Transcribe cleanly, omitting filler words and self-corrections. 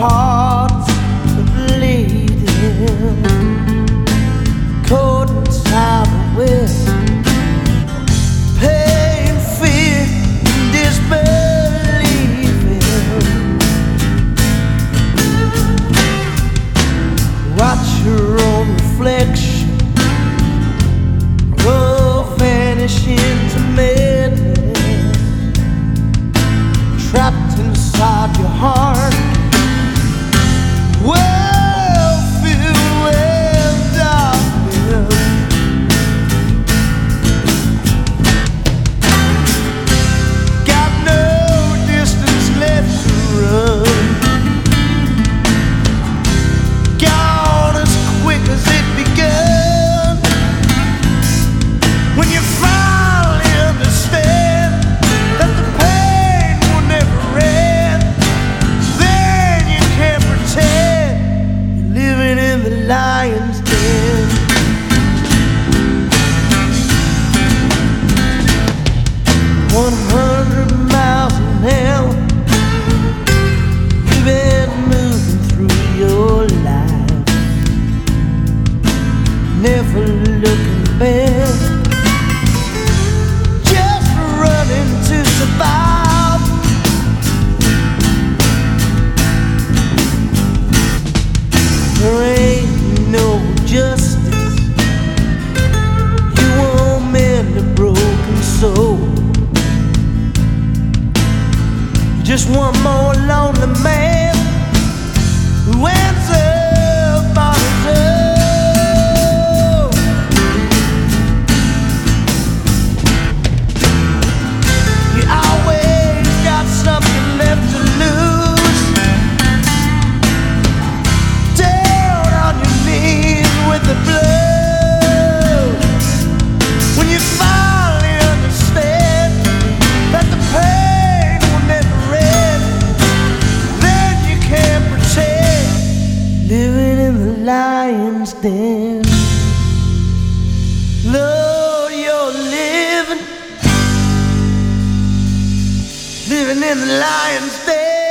hearts bleeding, cold inside the west, pain, fear, disbelieving. Watch your own reflection, vanish into madness, trapped inside your heart. Well, filled with darkness. Got no distance left to run. Gone as quick as it began. When you finally understand that the pain will never end, then you can't pretend you're living in the lion's den. 100 miles an hour, you've been moving through your life, never looking back, just running to survive. There ain't no justice, you won't mend a broken soul. Just one more lonely man who ends up on his own. You always got something left to lose. Down on your knees with the blues. When you finally understand that the pain will never end, then you can't pretend living in the lion's den. Lord, you're living in the lion's den.